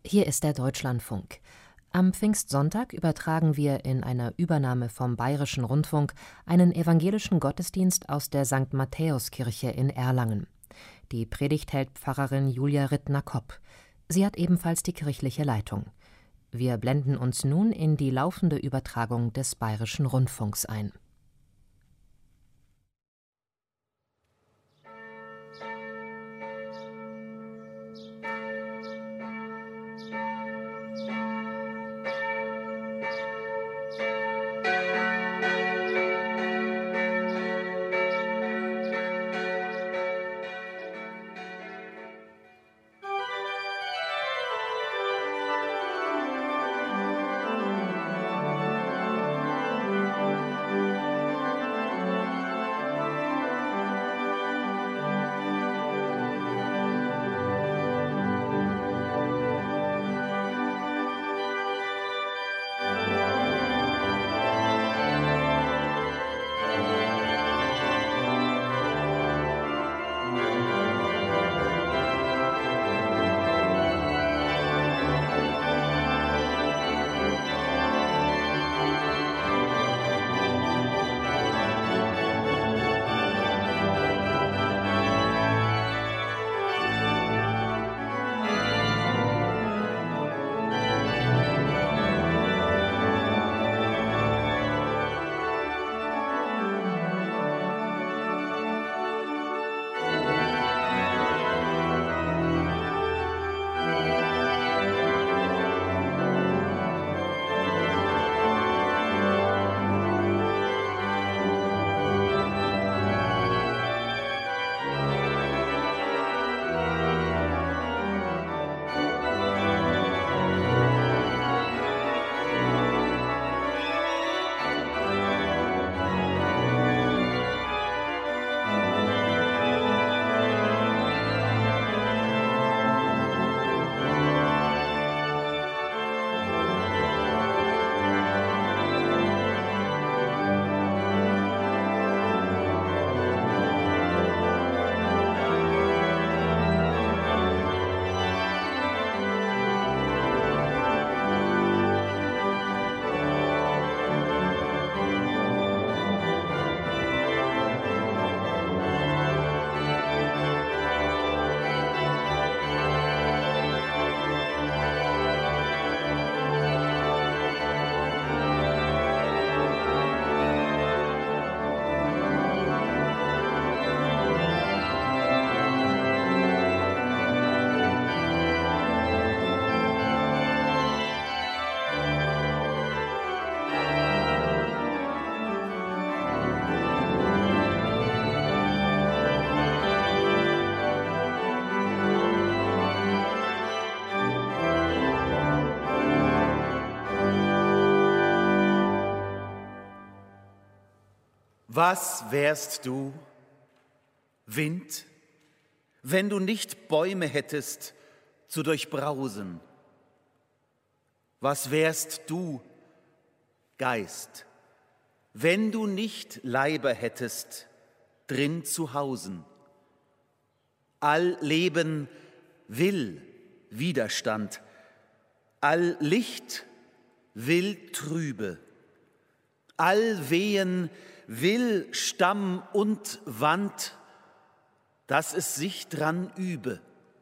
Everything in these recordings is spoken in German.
Hier ist der Deutschlandfunk. Am Pfingstsonntag übertragen wir in einer Übernahme vom Bayerischen Rundfunk einen evangelischen Gottesdienst aus der St. Matthäuskirche in Erlangen. Die Predigt hält Pfarrerin Julia Rittner-Kopp. Sie hat ebenfalls die kirchliche Leitung. Wir blenden uns nun in die laufende Übertragung des Bayerischen Rundfunks ein. Was wärst du, Wind, wenn du nicht Bäume hättest zu durchbrausen? Was wärst du, Geist, wenn du nicht Leiber hättest, drin zu hausen? All Leben will Widerstand, all Licht will Trübe, all Wehen will Stamm und Wand, dass es sich dran übe.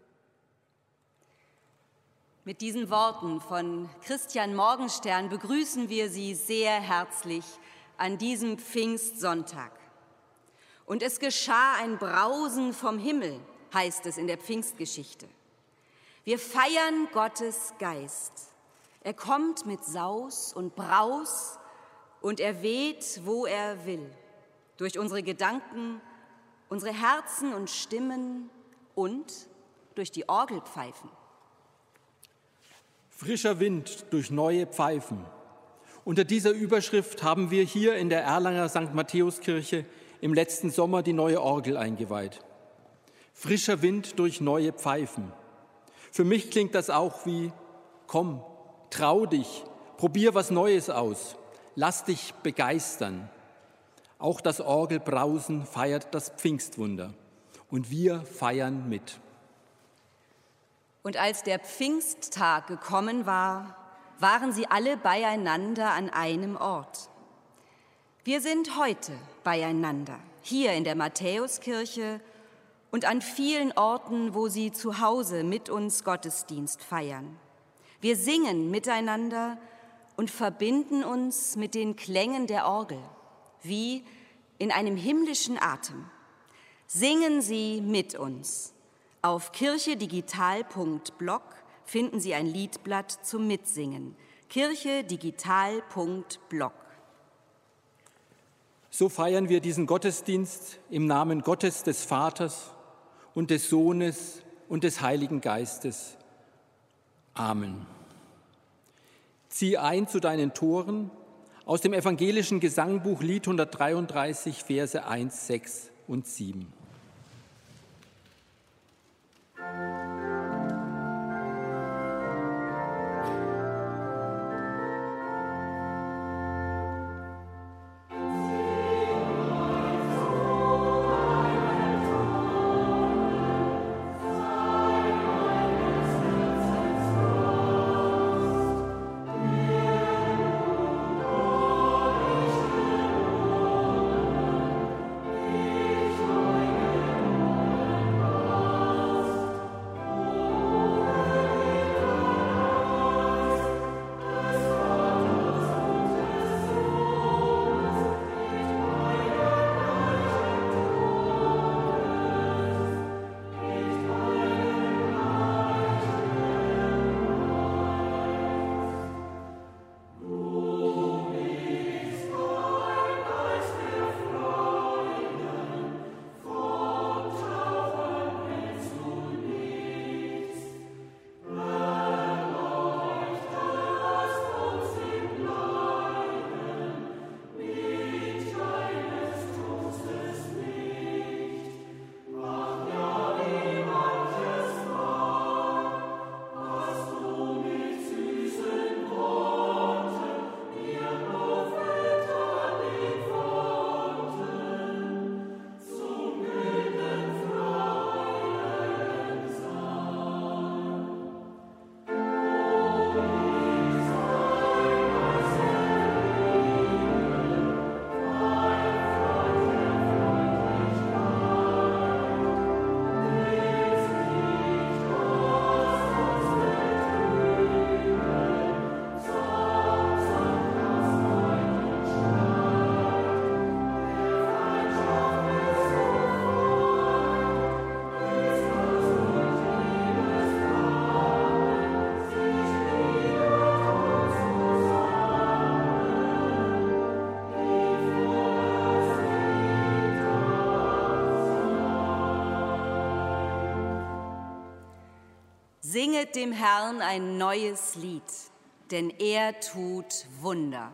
Mit diesen Worten von Christian Morgenstern begrüßen wir Sie sehr herzlich an diesem Pfingstsonntag. Und es geschah ein Brausen vom Himmel, heißt es in der Pfingstgeschichte. Wir feiern Gottes Geist. Er kommt mit Saus und Braus und er weht, wo er will, durch unsere Gedanken, unsere Herzen und Stimmen und durch die Orgelpfeifen. Frischer Wind durch neue Pfeifen. Unter dieser Überschrift haben wir hier in der Erlanger St. Matthäuskirche im letzten Sommer die neue Orgel eingeweiht. Frischer Wind durch neue Pfeifen. Für mich klingt das auch wie: Komm, trau dich, probier was Neues aus, lass dich begeistern. Auch das Orgelbrausen feiert das Pfingstwunder und wir feiern mit. Und als der Pfingsttag gekommen war, waren sie alle beieinander an einem Ort. Wir sind heute beieinander, hier in der Matthäuskirche und an vielen Orten, wo Sie zu Hause mit uns Gottesdienst feiern. Wir singen miteinander und verbinden uns mit den Klängen der Orgel, wie in einem himmlischen Atem. Singen Sie mit uns. Auf kirchedigital.blog finden Sie ein Liedblatt zum Mitsingen. kirchedigital.blog. So feiern wir diesen Gottesdienst im Namen Gottes des Vaters und des Sohnes und des Heiligen Geistes. Amen. Zieh ein zu deinen Toren aus dem evangelischen Gesangbuch Lied 133, Verse 1, 6 und 7. Singet dem Herrn ein neues Lied, denn er tut Wunder.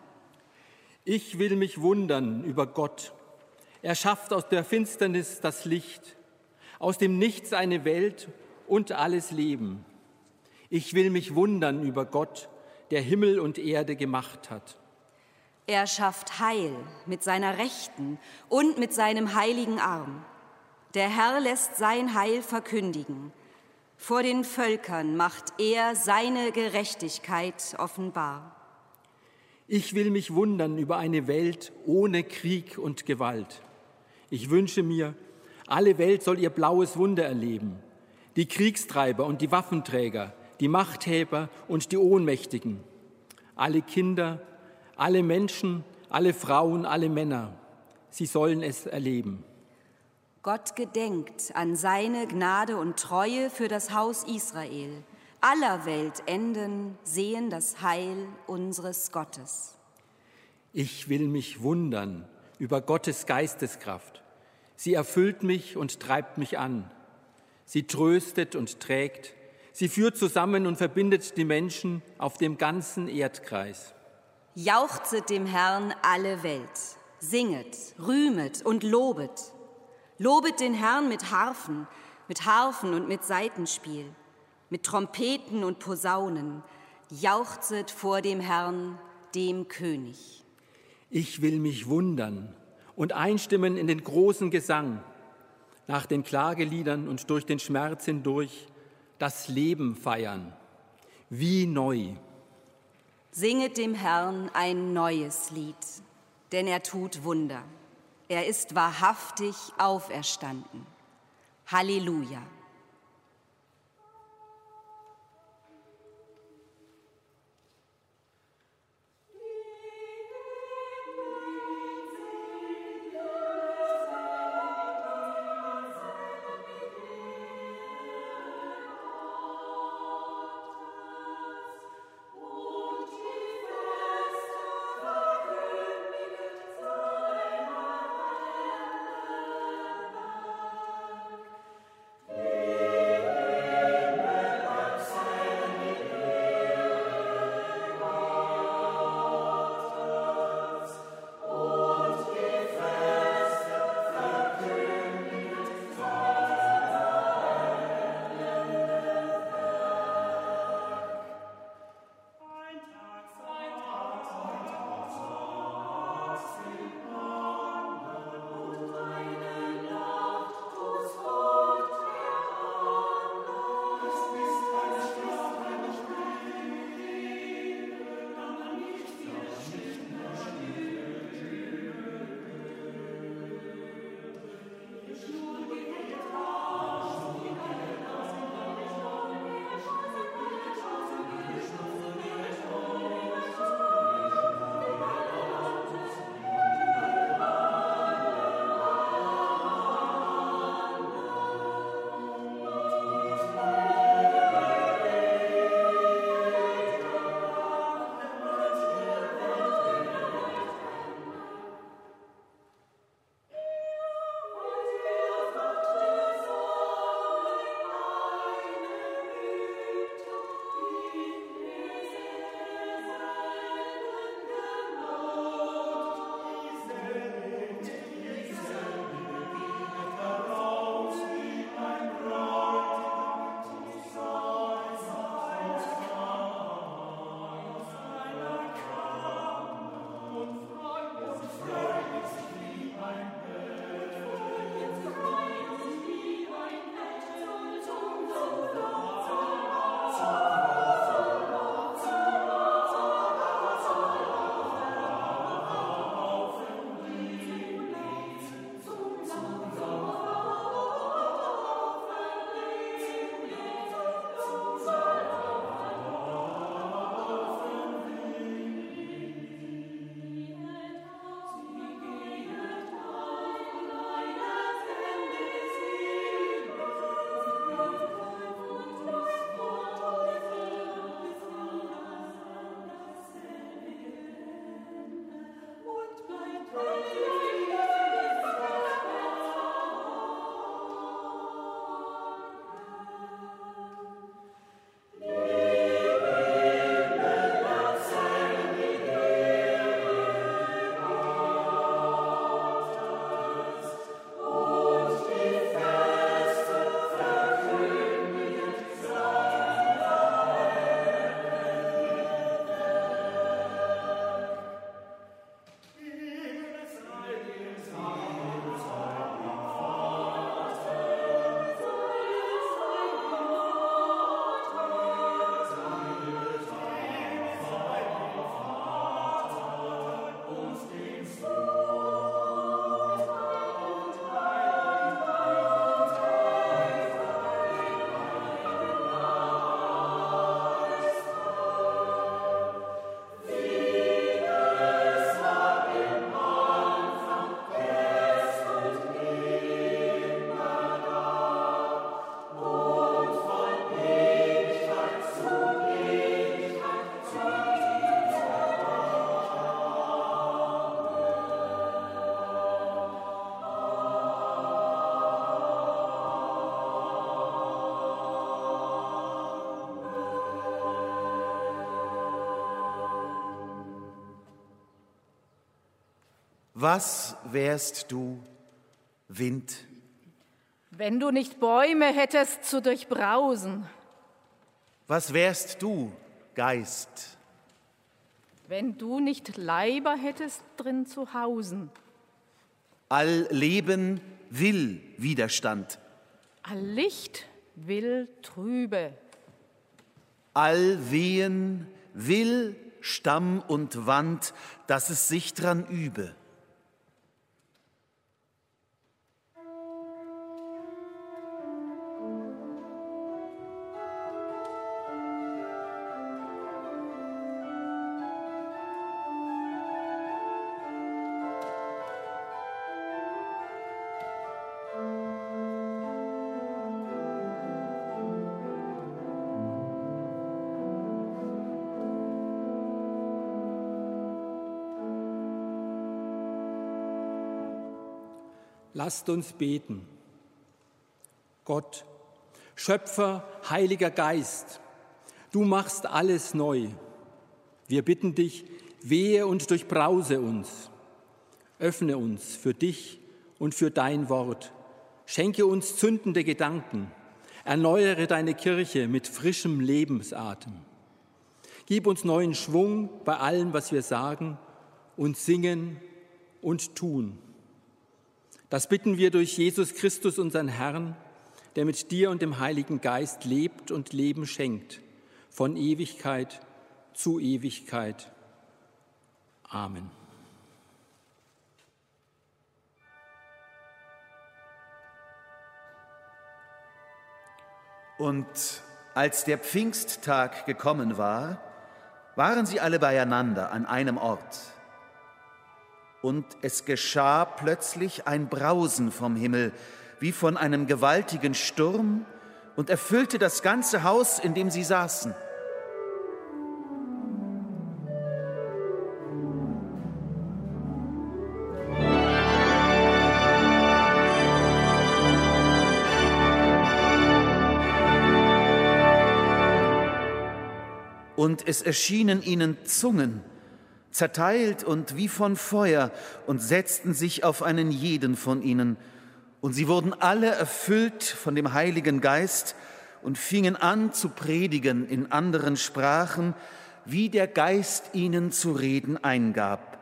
Ich will mich wundern über Gott. Er schafft aus der Finsternis das Licht, aus dem Nichts eine Welt und alles Leben. Ich will mich wundern über Gott, der Himmel und Erde gemacht hat. Er schafft Heil mit seiner Rechten und mit seinem heiligen Arm. Der Herr lässt sein Heil verkündigen. Vor den Völkern macht er seine Gerechtigkeit offenbar. Ich will mich wundern über eine Welt ohne Krieg und Gewalt. Ich wünsche mir, alle Welt soll ihr blaues Wunder erleben. Die Kriegstreiber und die Waffenträger, die Machthaber und die Ohnmächtigen. Alle Kinder, alle Menschen, alle Frauen, alle Männer. Sie sollen es erleben. Gott gedenkt an seine Gnade und Treue für das Haus Israel. Aller Welt Enden sehen das Heil unseres Gottes. Ich will mich wundern über Gottes Geisteskraft. Sie erfüllt mich und treibt mich an. Sie tröstet und trägt. Sie führt zusammen und verbindet die Menschen auf dem ganzen Erdkreis. Jauchzet dem Herrn alle Welt. Singet, rühmet und lobet. Lobet den Herrn mit Harfen und mit Saitenspiel, mit Trompeten und Posaunen. Jauchzet vor dem Herrn, dem König. Ich will mich wundern und einstimmen in den großen Gesang, nach den Klageliedern und durch den Schmerz hindurch, das Leben feiern, wie neu. Singet dem Herrn ein neues Lied, denn er tut Wunder. Er ist wahrhaftig auferstanden. Halleluja. Was wärst du, Wind? Wenn du nicht Bäume hättest zu durchbrausen. Was wärst du, Geist? Wenn du nicht Leiber hättest drin zu hausen. All Leben will Widerstand. All Licht will trübe. All Wehen will Stamm und Wand, dass es sich dran übe. Lasst uns beten. Gott, Schöpfer, Heiliger Geist, du machst alles neu. Wir bitten dich, wehe und durchbrause uns. Öffne uns für dich und für dein Wort. Schenke uns zündende Gedanken. Erneuere deine Kirche mit frischem Lebensatem. Gib uns neuen Schwung bei allem, was wir sagen und singen und tun. Das bitten wir durch Jesus Christus, unseren Herrn, der mit dir und dem Heiligen Geist lebt und Leben schenkt, von Ewigkeit zu Ewigkeit. Amen. Und als der Pfingsttag gekommen war, waren sie alle beieinander an einem Ort. Und es geschah plötzlich ein Brausen vom Himmel, wie von einem gewaltigen Sturm, und erfüllte das ganze Haus, in dem sie saßen. Und es erschienen ihnen Zungen, zerteilt und wie von Feuer, und setzten sich auf einen jeden von ihnen. Und sie wurden alle erfüllt von dem Heiligen Geist und fingen an zu predigen in anderen Sprachen, wie der Geist ihnen zu reden eingab.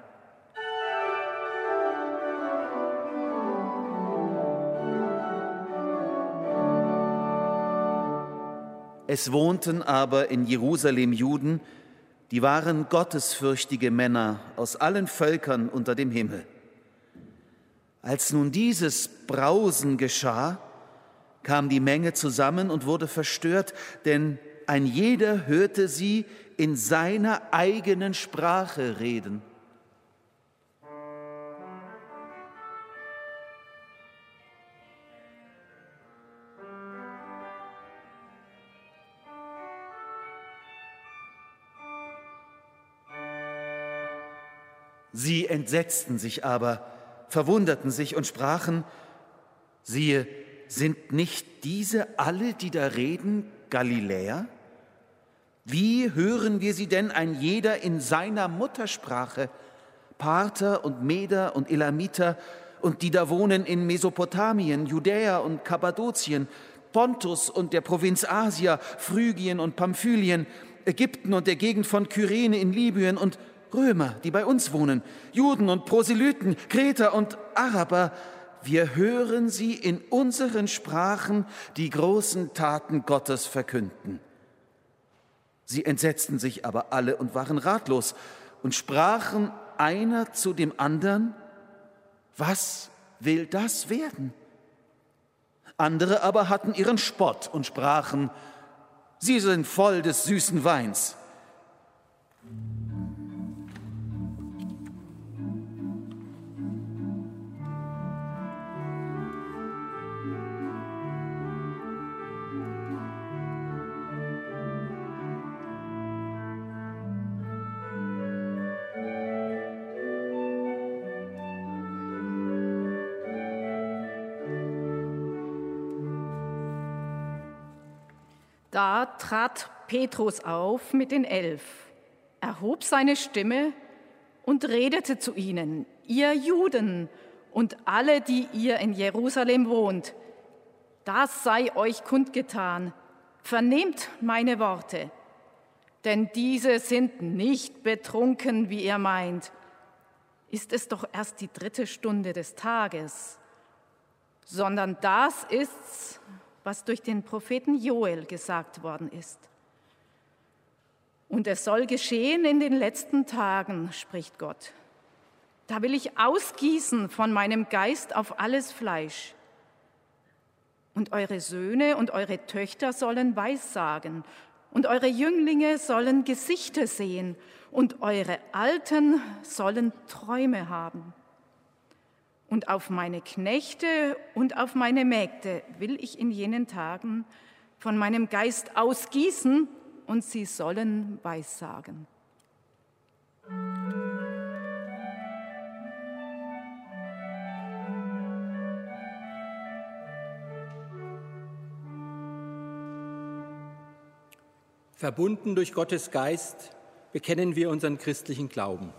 Es wohnten aber in Jerusalem Juden, die waren gottesfürchtige Männer aus allen Völkern unter dem Himmel. Als nun dieses Brausen geschah, kam die Menge zusammen und wurde verstört, denn ein jeder hörte sie in seiner eigenen Sprache reden. Sie entsetzten sich aber, verwunderten sich und sprachen: Siehe, sind nicht diese alle, die da reden, Galiläer? Wie hören wir sie denn ein jeder in seiner Muttersprache? Parther und Meder und Elamiter und die da wohnen in Mesopotamien, Judäa und Kappadokien, Pontus und der Provinz Asia, Phrygien und Pamphylien, Ägypten und der Gegend von Kyrene in Libyen und Römer, die bei uns wohnen, Juden und Proselyten, Kreter und Araber, wir hören sie in unseren Sprachen die großen Taten Gottes verkünden. Sie entsetzten sich aber alle und waren ratlos und sprachen einer zu dem anderen: Was will das werden? Andere aber hatten ihren Spott und sprachen: Sie sind voll des süßen Weins. Da trat Petrus auf mit den 11, erhob seine Stimme und redete zu ihnen: Ihr Juden und alle, die ihr in Jerusalem wohnt, das sei euch kundgetan, vernehmt meine Worte. Denn diese sind nicht betrunken, wie ihr meint. Ist es doch erst die 3. Stunde des Tages, sondern das ist's, was durch den Propheten Joel gesagt worden ist. Und es soll geschehen in den letzten Tagen, spricht Gott. Da will ich ausgießen von meinem Geist auf alles Fleisch. Und eure Söhne und eure Töchter sollen Weissagen, und eure Jünglinge sollen Gesichter sehen, und eure Alten sollen Träume haben. Und auf meine Knechte und auf meine Mägde will ich in jenen Tagen von meinem Geist ausgießen, und sie sollen Weissagen. Verbunden durch Gottes Geist bekennen wir unseren christlichen Glauben.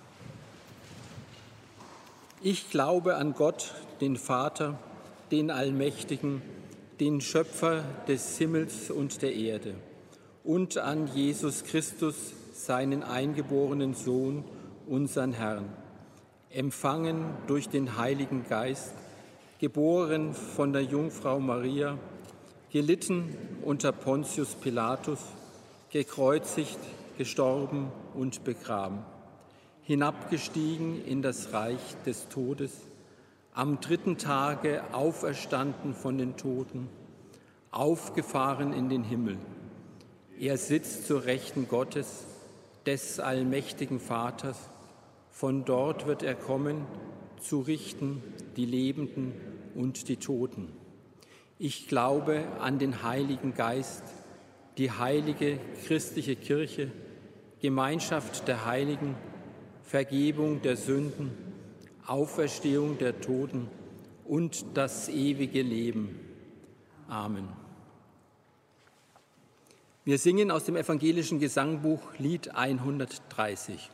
Ich glaube an Gott, den Vater, den Allmächtigen, den Schöpfer des Himmels und der Erde, und an Jesus Christus, seinen eingeborenen Sohn, unseren Herrn, empfangen durch den Heiligen Geist, geboren von der Jungfrau Maria, gelitten unter Pontius Pilatus, gekreuzigt, gestorben und begraben, hinabgestiegen in das Reich des Todes, am 3. Tage auferstanden von den Toten, aufgefahren in den Himmel. Er sitzt zur Rechten Gottes, des allmächtigen Vaters. Von dort wird er kommen, zu richten die Lebenden und die Toten. Ich glaube an den Heiligen Geist, die heilige christliche Kirche, Gemeinschaft der Heiligen, Vergebung der Sünden, Auferstehung der Toten und das ewige Leben. Amen. Wir singen aus dem evangelischen Gesangbuch Lied 130.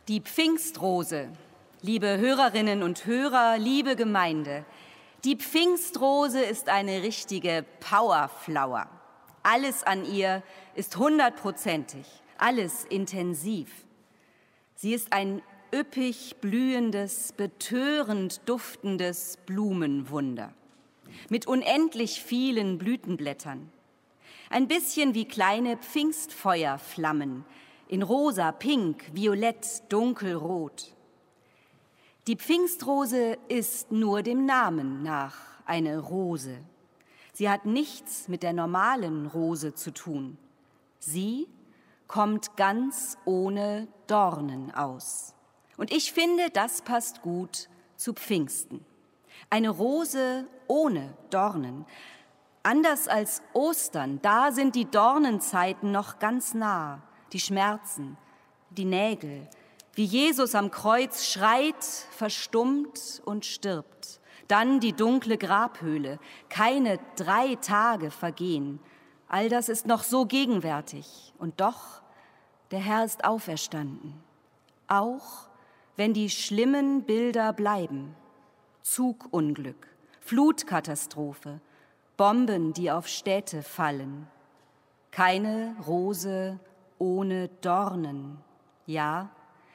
Die Pfingstrose, liebe Hörerinnen und Hörer, liebe Gemeinde, die Pfingstrose ist eine richtige Powerflower. Alles an ihr ist 100%ig, alles intensiv. Sie ist ein üppig blühendes, betörend duftendes Blumenwunder mit unendlich vielen Blütenblättern. Ein bisschen wie kleine Pfingstfeuerflammen in rosa, pink, violett, dunkelrot. Die Pfingstrose ist nur dem Namen nach eine Rose. Sie hat nichts mit der normalen Rose zu tun. Sie kommt ganz ohne Dornen aus. Und ich finde, das passt gut zu Pfingsten. Eine Rose ohne Dornen. Anders als Ostern, da sind die Dornenzeiten noch ganz nah. Die Schmerzen, die Nägel, wie Jesus am Kreuz schreit, verstummt und stirbt. Dann die dunkle Grabhöhle, keine 3 Tage vergehen. All das ist noch so gegenwärtig. Und doch, der Herr ist auferstanden. Auch wenn die schlimmen Bilder bleiben. Zugunglück, Flutkatastrophe, Bomben, die auf Städte fallen. Keine Rose ohne Dornen, ja.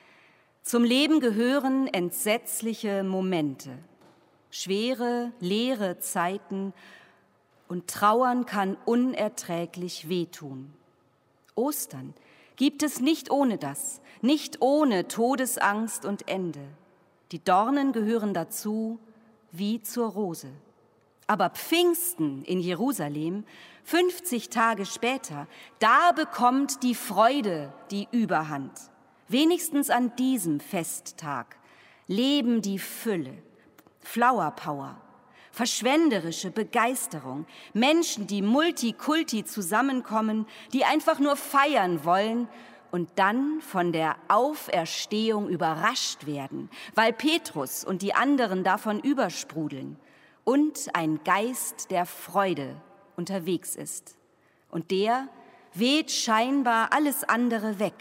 Zum Leben gehören entsetzliche Momente, schwere, leere Zeiten und Trauern kann unerträglich wehtun. Ostern gibt es nicht ohne das, nicht ohne Todesangst und Ende. Die Dornen gehören dazu wie zur Rose. Aber Pfingsten in Jerusalem, 50 Tage später, da bekommt die Freude die Überhand. Wenigstens an diesem Festtag leben die Fülle, Flower Power, verschwenderische Begeisterung, Menschen, die Multikulti zusammenkommen, die einfach nur feiern wollen und dann von der Auferstehung überrascht werden, weil Petrus und die anderen davon übersprudeln und ein Geist der Freude unterwegs ist. Und der weht scheinbar alles andere weg.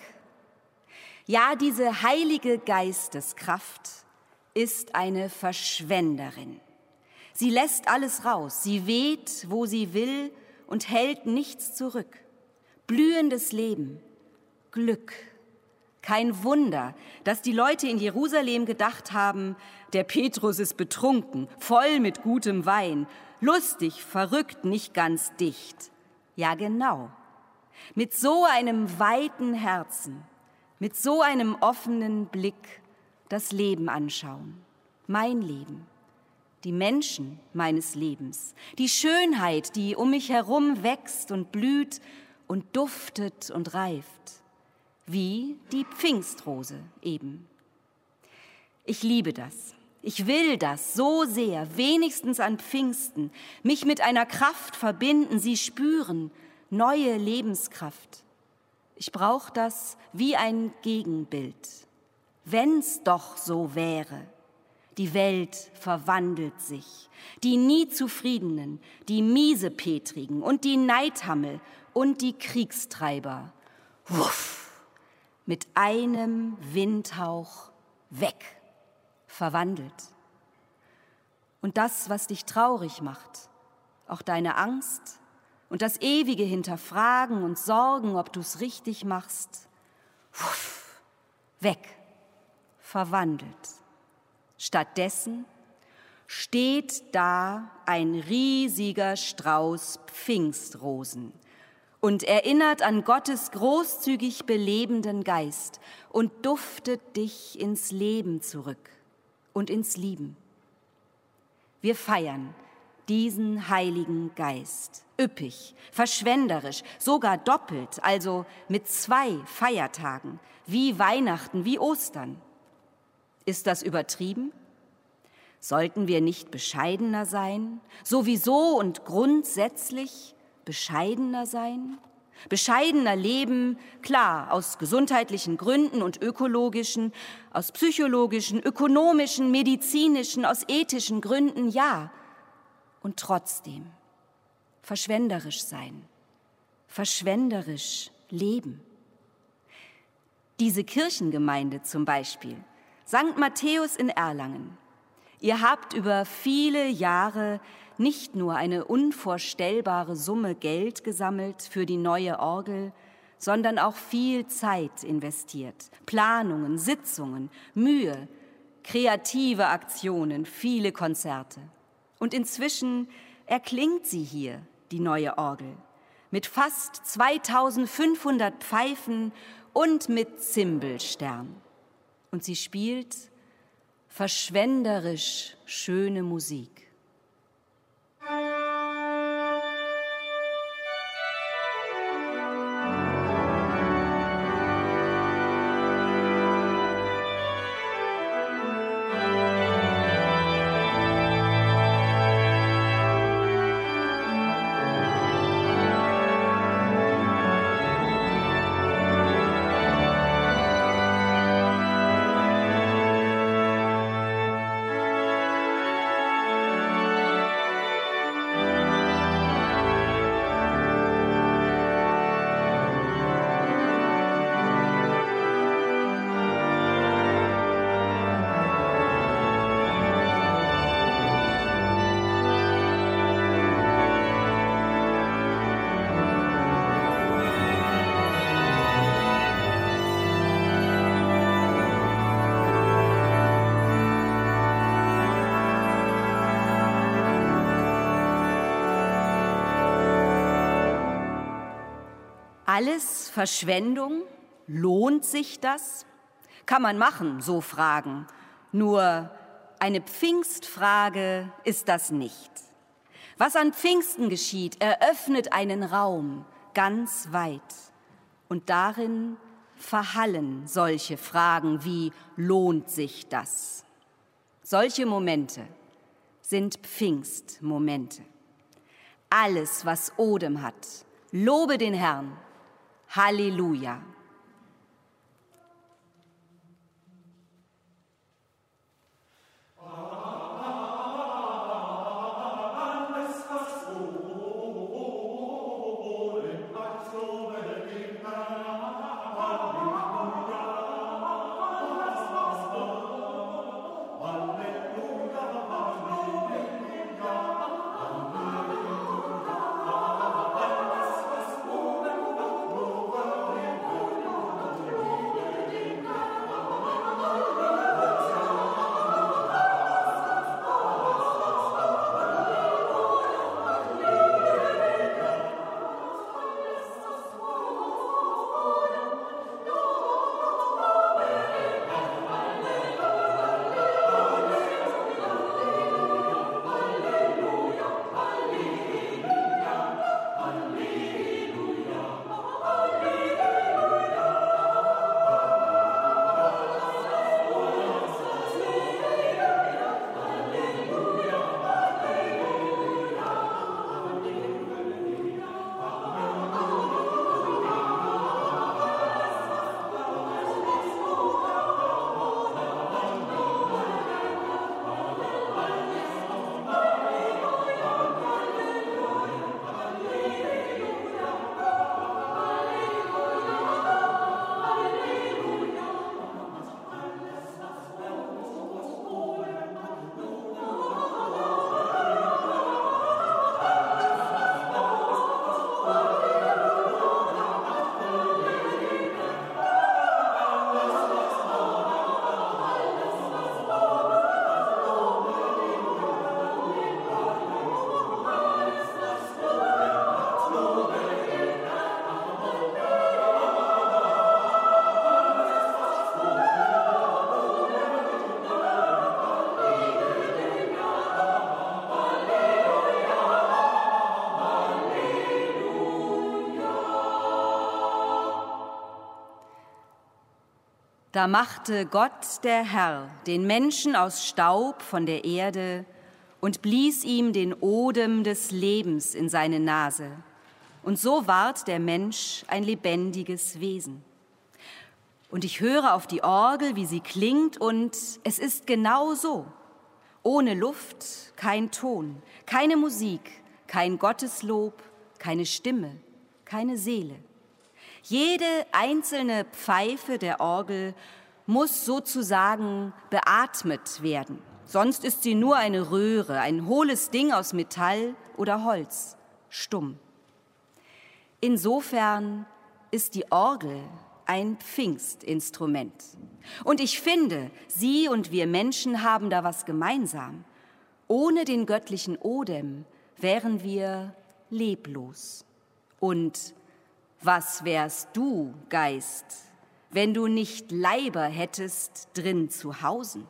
Ja, diese heilige Geisteskraft ist eine Verschwenderin. Sie lässt alles raus, sie weht, wo sie will und hält nichts zurück. Blühendes Leben, Glück. Kein Wunder, dass die Leute in Jerusalem gedacht haben, der Petrus ist betrunken, voll mit gutem Wein, lustig, verrückt, nicht ganz dicht. Ja, genau. Mit so einem weiten Herzen, mit so einem offenen Blick das Leben anschauen. Mein Leben, die Menschen meines Lebens, die Schönheit, die um mich herum wächst und blüht und duftet und reift. Wie die Pfingstrose eben. Ich liebe das. Ich will das so sehr, wenigstens an Pfingsten, mich mit einer Kraft verbinden, sie spüren, neue Lebenskraft. Ich brauche das wie ein Gegenbild. Wenn's doch so wäre. Die Welt verwandelt sich. Die nie Zufriedenen, die Miesepetrigen und die Neidhammel und die Kriegstreiber. Wuff! Mit einem Windhauch weg, verwandelt. Und das, was dich traurig macht, auch deine Angst und das ewige Hinterfragen und Sorgen, ob du's richtig machst, weg, verwandelt. Stattdessen steht da ein riesiger Strauß Pfingstrosen und erinnert an Gottes großzügig belebenden Geist und duftet dich ins Leben zurück und ins Lieben. Wir feiern diesen Heiligen Geist, üppig, verschwenderisch, sogar doppelt, also mit 2 Feiertagen, wie Weihnachten, wie Ostern. Ist das übertrieben? Sollten wir nicht bescheidener sein, sowieso und grundsätzlich bescheidener sein? Bescheidener leben, klar, aus gesundheitlichen Gründen und ökologischen, aus psychologischen, ökonomischen, medizinischen, aus ethischen Gründen, ja. Und trotzdem verschwenderisch sein, verschwenderisch leben. Diese Kirchengemeinde zum Beispiel, St. Matthäus in Erlangen. Ihr habt über viele Jahre nicht nur eine unvorstellbare Summe Geld gesammelt für die neue Orgel, sondern auch viel Zeit investiert. Planungen, Sitzungen, Mühe, kreative Aktionen, viele Konzerte. Und inzwischen erklingt sie hier, die neue Orgel, mit fast 2500 Pfeifen und mit Zimbelstern. Und sie spielt verschwenderisch schöne Musik. Alles Verschwendung? Lohnt sich das? Kann man machen, so Fragen. Nur eine Pfingstfrage ist das nicht. Was an Pfingsten geschieht, eröffnet einen Raum ganz weit. Und darin verhallen solche Fragen wie lohnt sich das? Solche Momente sind Pfingstmomente. Alles, was Odem hat, lobe den Herrn. Halleluja. Da machte Gott, der Herr, den Menschen aus Staub von der Erde und blies ihm den Odem des Lebens in seine Nase. Und so ward der Mensch ein lebendiges Wesen. Und ich höre auf die Orgel, wie sie klingt, und es ist genau so. Ohne Luft kein Ton, keine Musik, kein Gotteslob, keine Stimme, keine Seele. Jede einzelne Pfeife der Orgel muss sozusagen beatmet werden. Sonst ist sie nur eine Röhre, ein hohles Ding aus Metall oder Holz, stumm. Insofern ist die Orgel ein Pfingstinstrument. Und ich finde, Sie und wir Menschen haben da was gemeinsam. Ohne den göttlichen Odem wären wir leblos. Und was wärst du, Geist, wenn du nicht Leiber hättest drin zu hausen?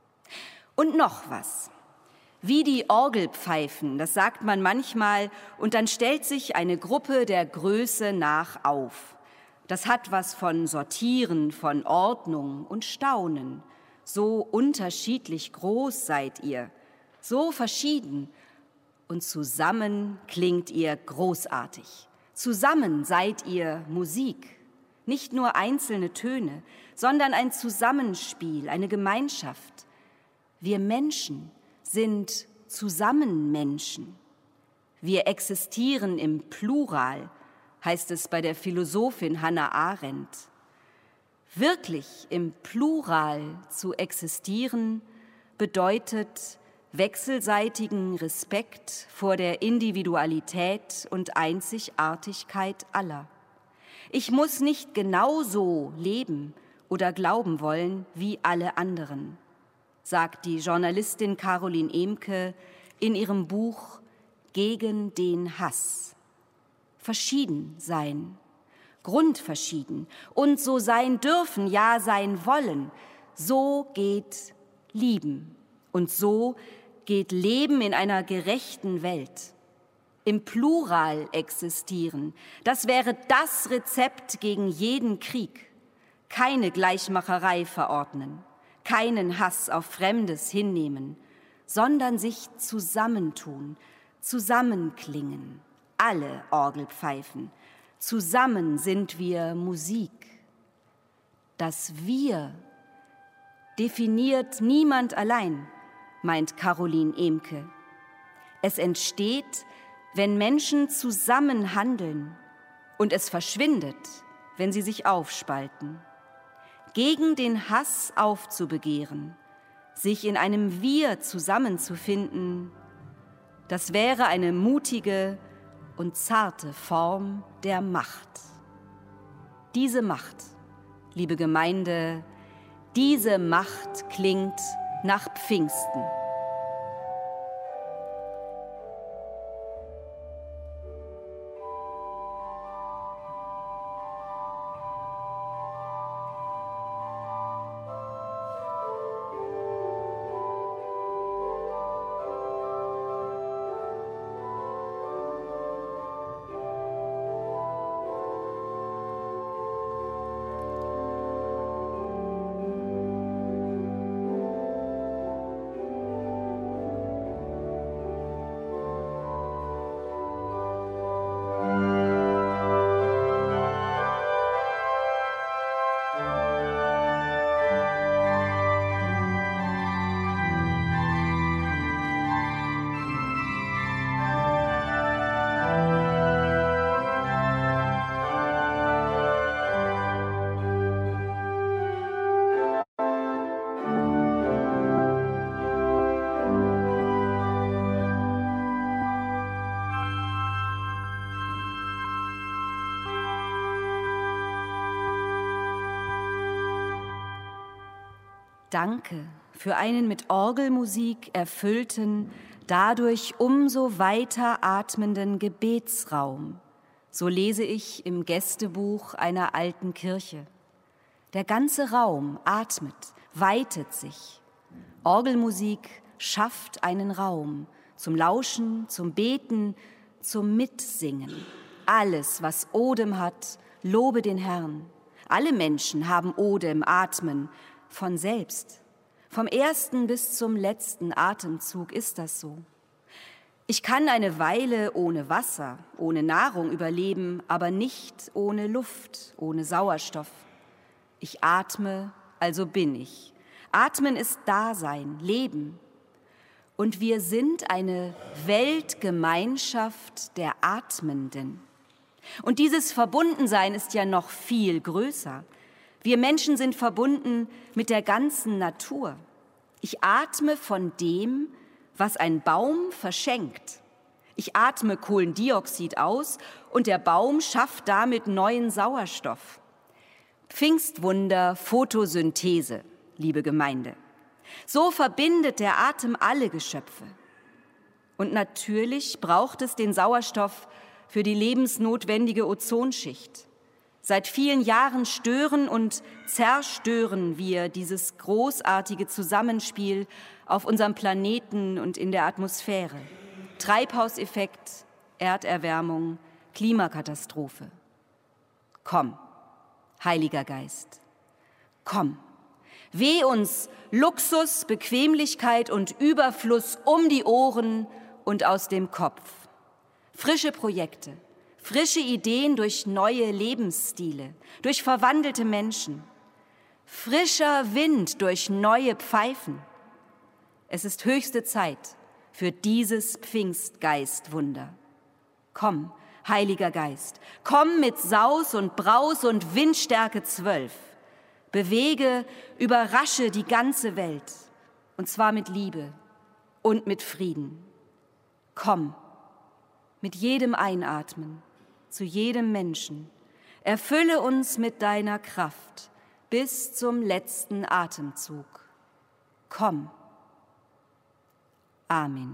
Und noch was. Wie die Orgelpfeifen, das sagt man manchmal, und dann stellt sich eine Gruppe der Größe nach auf. Das hat was von Sortieren, von Ordnung und Staunen. So unterschiedlich groß seid ihr, so verschieden, und zusammen klingt ihr großartig. Zusammen seid ihr Musik, nicht nur einzelne Töne, sondern ein Zusammenspiel, eine Gemeinschaft. Wir Menschen sind Zusammenmenschen. Wir existieren im Plural, heißt es bei der Philosophin Hannah Arendt. Wirklich im Plural zu existieren bedeutet wechselseitigen Respekt vor der Individualität und Einzigartigkeit aller. Ich muss nicht genauso leben oder glauben wollen wie alle anderen, sagt die Journalistin Caroline Emke in ihrem Buch Gegen den Hass. Verschieden sein, grundverschieden und so sein dürfen, ja sein wollen, so geht Lieben und so geht Leben in einer gerechten Welt. Im Plural existieren, das wäre das Rezept gegen jeden Krieg. Keine Gleichmacherei verordnen, keinen Hass auf Fremdes hinnehmen, sondern sich zusammentun, zusammenklingen. Alle Orgelpfeifen, zusammen sind wir Musik. Das Wir definiert niemand allein, meint Caroline Emke. Es entsteht, wenn Menschen zusammen handeln, und es verschwindet, wenn sie sich aufspalten. Gegen den Hass aufzubegehren, sich in einem Wir zusammenzufinden, das wäre eine mutige und zarte Form der Macht. Diese Macht, liebe Gemeinde, diese Macht klingt nach Pfingsten. Danke für einen mit Orgelmusik erfüllten, dadurch umso weiter atmenden Gebetsraum. So lese ich im Gästebuch einer alten Kirche. Der ganze Raum atmet, weitet sich. Orgelmusik schafft einen Raum zum Lauschen, zum Beten, zum Mitsingen. Alles, was Odem hat, lobe den Herrn. Alle Menschen haben Odem, Atmen, von selbst. Vom ersten bis zum letzten Atemzug ist das so. Ich kann eine Weile ohne Wasser, ohne Nahrung überleben, aber nicht ohne Luft, ohne Sauerstoff. Ich atme, also bin ich. Atmen ist Dasein, Leben. Und wir sind eine Weltgemeinschaft der Atmenden. Und dieses Verbundensein ist ja noch viel größer. Wir Menschen sind verbunden mit der ganzen Natur. Ich atme von dem, was ein Baum verschenkt. Ich atme Kohlendioxid aus und der Baum schafft damit neuen Sauerstoff. Pfingstwunder, Photosynthese, liebe Gemeinde. So verbindet der Atem alle Geschöpfe. Und natürlich braucht es den Sauerstoff für die lebensnotwendige Ozonschicht. Seit vielen Jahren stören und zerstören wir dieses großartige Zusammenspiel auf unserem Planeten und in der Atmosphäre. Treibhauseffekt, Erderwärmung, Klimakatastrophe. Komm, Heiliger Geist, komm. Weh uns Luxus, Bequemlichkeit und Überfluss um die Ohren und aus dem Kopf. Frische Projekte, frische Ideen durch neue Lebensstile, durch verwandelte Menschen. Frischer Wind durch neue Pfeifen. Es ist höchste Zeit für dieses Pfingstgeistwunder. Komm, Heiliger Geist, komm mit Saus und Braus und Windstärke 12. Bewege, überrasche die ganze Welt, und zwar mit Liebe und mit Frieden. Komm, mit jedem Einatmen, zu jedem Menschen. Erfülle uns mit deiner Kraft bis zum letzten Atemzug. Komm. Amen.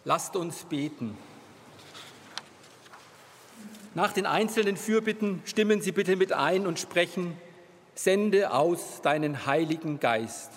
Lasst uns beten. Nach den einzelnen Fürbitten stimmen Sie bitte mit ein und sprechen: Sende aus deinen Heiligen Geist.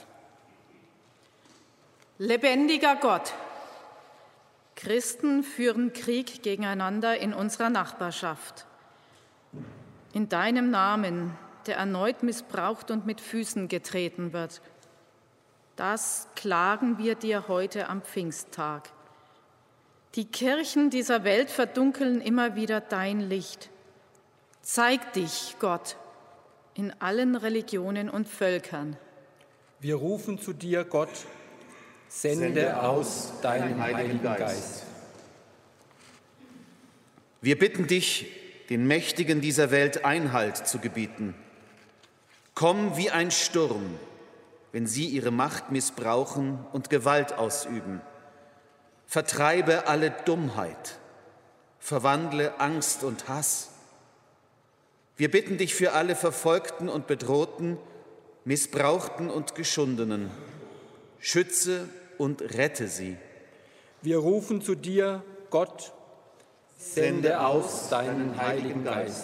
Lebendiger Gott, Christen führen Krieg gegeneinander in unserer Nachbarschaft. In deinem Namen, der erneut missbraucht und mit Füßen getreten wird, das klagen wir dir heute am Pfingsttag. Die Kirchen dieser Welt verdunkeln immer wieder dein Licht. Zeig dich, Gott, in allen Religionen und Völkern. Wir rufen zu dir, Gott, sende aus deinen Heiligen Geist. Wir bitten dich, den Mächtigen dieser Welt Einhalt zu gebieten. Komm wie ein Sturm, wenn sie ihre Macht missbrauchen und Gewalt ausüben. Vertreibe alle Dummheit, verwandle Angst und Hass. Wir bitten dich für alle Verfolgten und Bedrohten, Missbrauchten und Geschundenen. Schütze und rette sie. Wir rufen zu dir, Gott, sende aus deinen Heiligen Geist.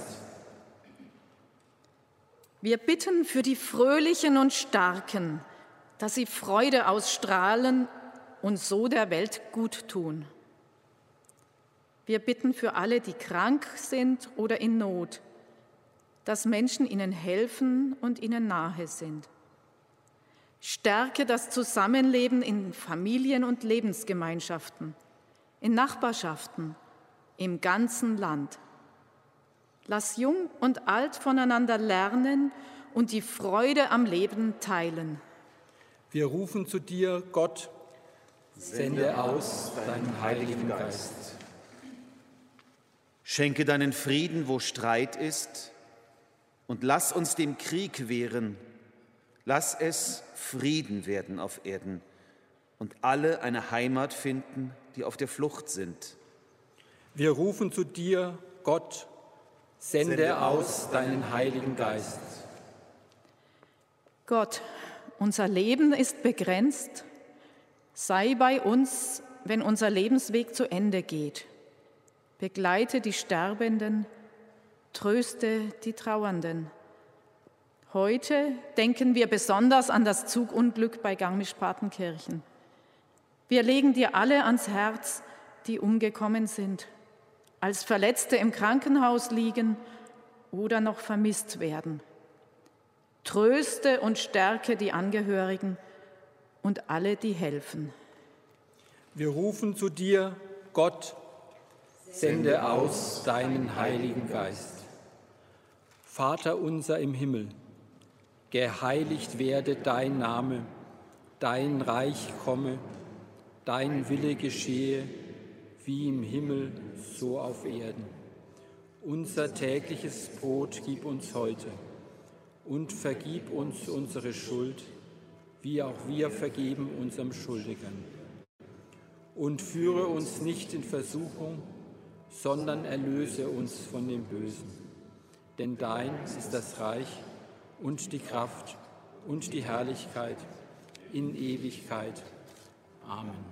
Wir bitten für die Fröhlichen und Starken, dass sie Freude ausstrahlen und so der Welt gut tun. Wir bitten für alle, die krank sind oder in Not, dass Menschen ihnen helfen und ihnen nahe sind. Stärke das Zusammenleben in Familien und Lebensgemeinschaften, in Nachbarschaften, im ganzen Land. Lass Jung und Alt voneinander lernen und die Freude am Leben teilen. Wir rufen zu dir, Gott, sende aus deinen Heiligen Geist. Schenke deinen Frieden, wo Streit ist, und lass uns dem Krieg wehren. Lass es Frieden werden auf Erden und alle eine Heimat finden, die auf der Flucht sind. Wir rufen zu dir, Gott, sende aus deinen Heiligen Geist. Gott, unser Leben ist begrenzt. Sei bei uns, wenn unser Lebensweg zu Ende geht. Begleite die Sterbenden, tröste die Trauernden. Heute denken wir besonders an das Zugunglück bei Garmisch-Partenkirchen. Wir legen dir alle ans Herz, die umgekommen sind, als Verletzte im Krankenhaus liegen oder noch vermisst werden. Tröste und stärke die Angehörigen und alle, die helfen. Wir rufen zu dir, Gott, sende aus deinen Heiligen Geist. Vater unser im Himmel, geheiligt werde dein Name, dein Reich komme, dein Wille geschehe, wie im Himmel, so auf Erden. Unser tägliches Brot gib uns heute und vergib uns unsere Schuld, wie auch wir vergeben unserem Schuldigern. Und führe uns nicht in Versuchung, sondern erlöse uns von dem Bösen. Denn dein ist das Reich und die Kraft und die Herrlichkeit in Ewigkeit. Amen.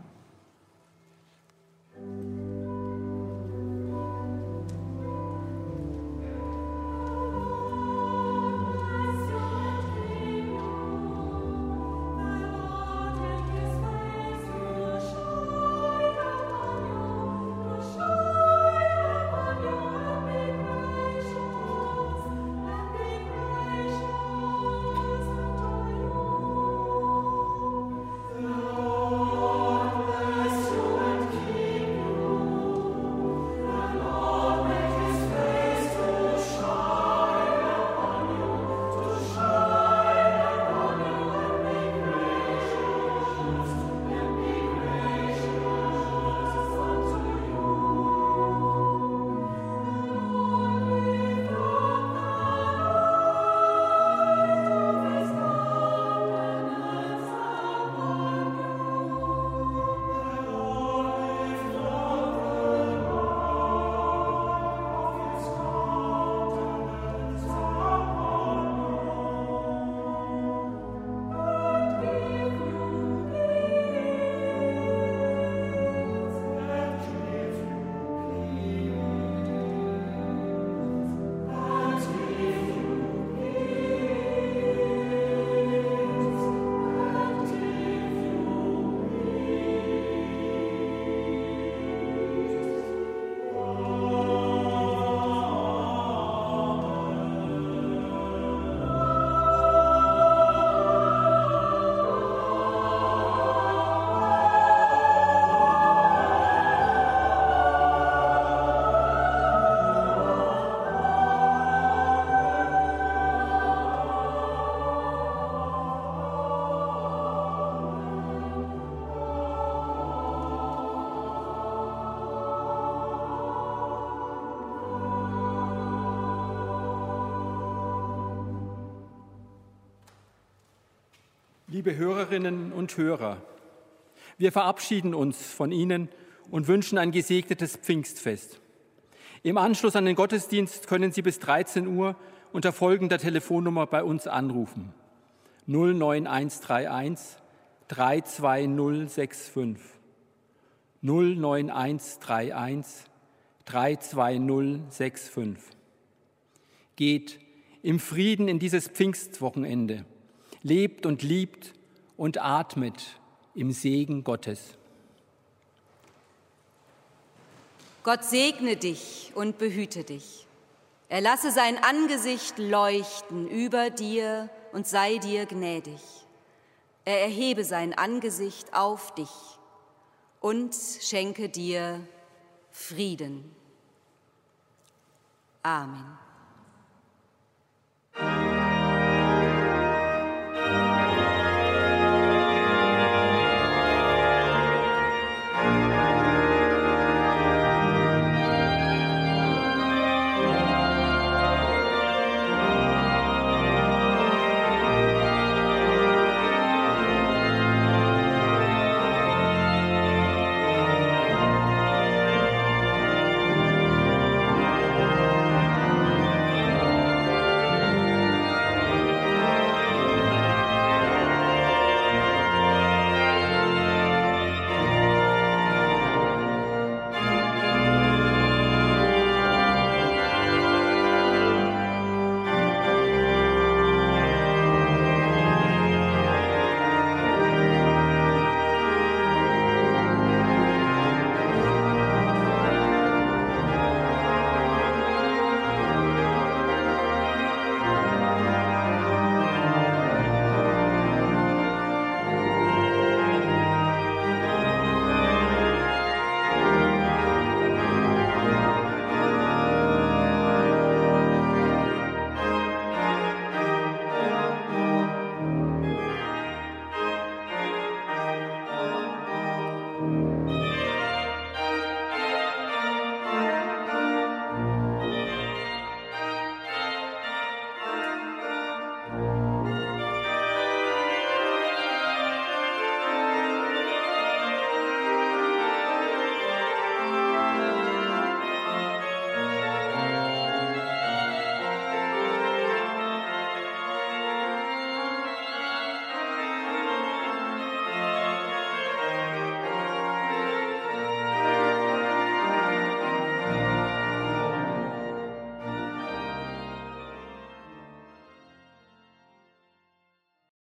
Liebe Hörerinnen und Hörer, wir verabschieden uns von Ihnen und wünschen ein gesegnetes Pfingstfest. Im Anschluss an den Gottesdienst können Sie bis 13 Uhr unter folgender Telefonnummer bei uns anrufen: 09131 32065. 09131 32065. Geht im Frieden in dieses Pfingstwochenende. Lebt und liebt und atmet im Segen Gottes. Gott segne dich und behüte dich. Er lasse sein Angesicht leuchten über dir und sei dir gnädig. Er erhebe sein Angesicht auf dich und schenke dir Frieden. Amen.